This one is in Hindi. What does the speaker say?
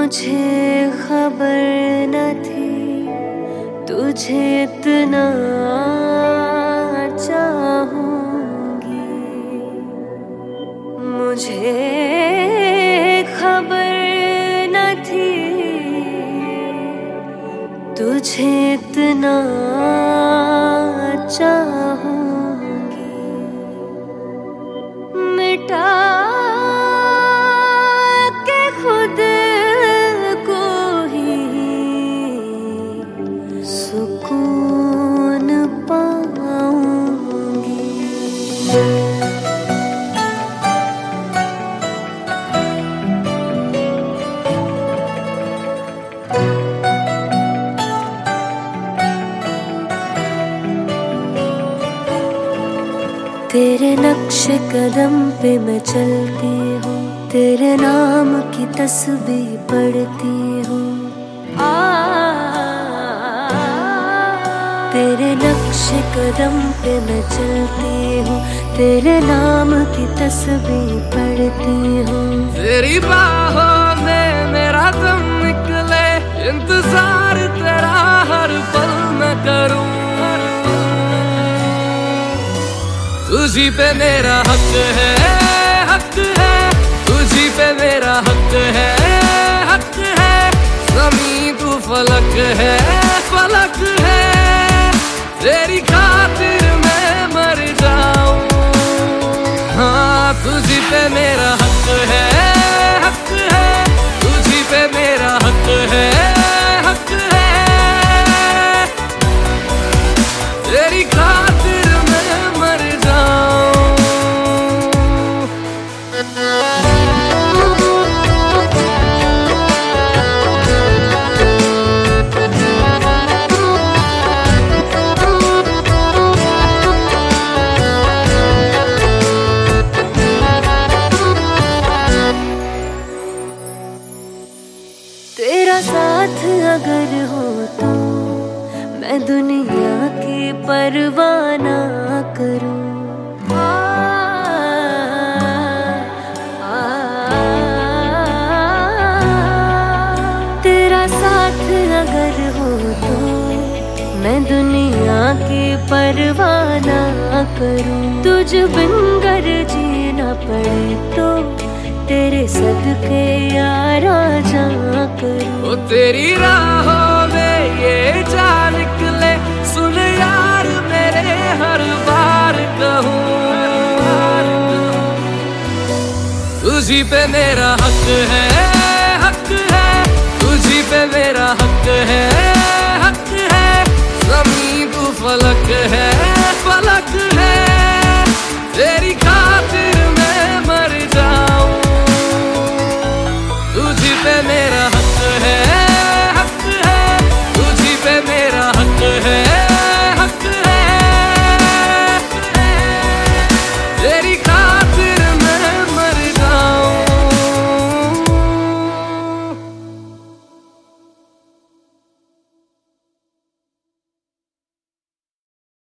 मुझे खबर न थी तुझे इतना चाहूंगी। मुझे खबर न थी तुझे इतना चाहूंगी। मिटा सुकून पाऊंगी। तेरे नक्शे कदम पे मैं चलती हूँ, तेरे नाम की तस्बीह पढ़ती हूँ। तेरे नक्शे कदम पे मैं चलती हूँ, तेरे नाम की तस्बीह पढ़ती हूँ। तेरी बाहों में मेरा दम निकले, इंतजार तेरा हर पल मैं करूँ। तुझी पे मेरा हक है, हक है। तुझी पे मेरा हक है, हक है। ज़मीं तू फलक है, फलक है। तेरी खातिर मैं मर जाऊं। हाँ, तुझी पे मेरा हक है, हक है। तुझी पे मेरा हक है, हक है। तेरी खातिर मैं मर जाऊं। तेरा साथ अगर हो तो मैं दुनिया की परवाह ना करूं। तेरा साथ अगर हो तो मैं दुनिया की परवाह ना करूं। तुझ बिन गर जीना पड़े तो तेरे सदके यारा जा करूं। ओ तेरी राहों में ये जा निकले, सुन यार मेरे हर बार कहूँ। तुझी पे मेरा हक है,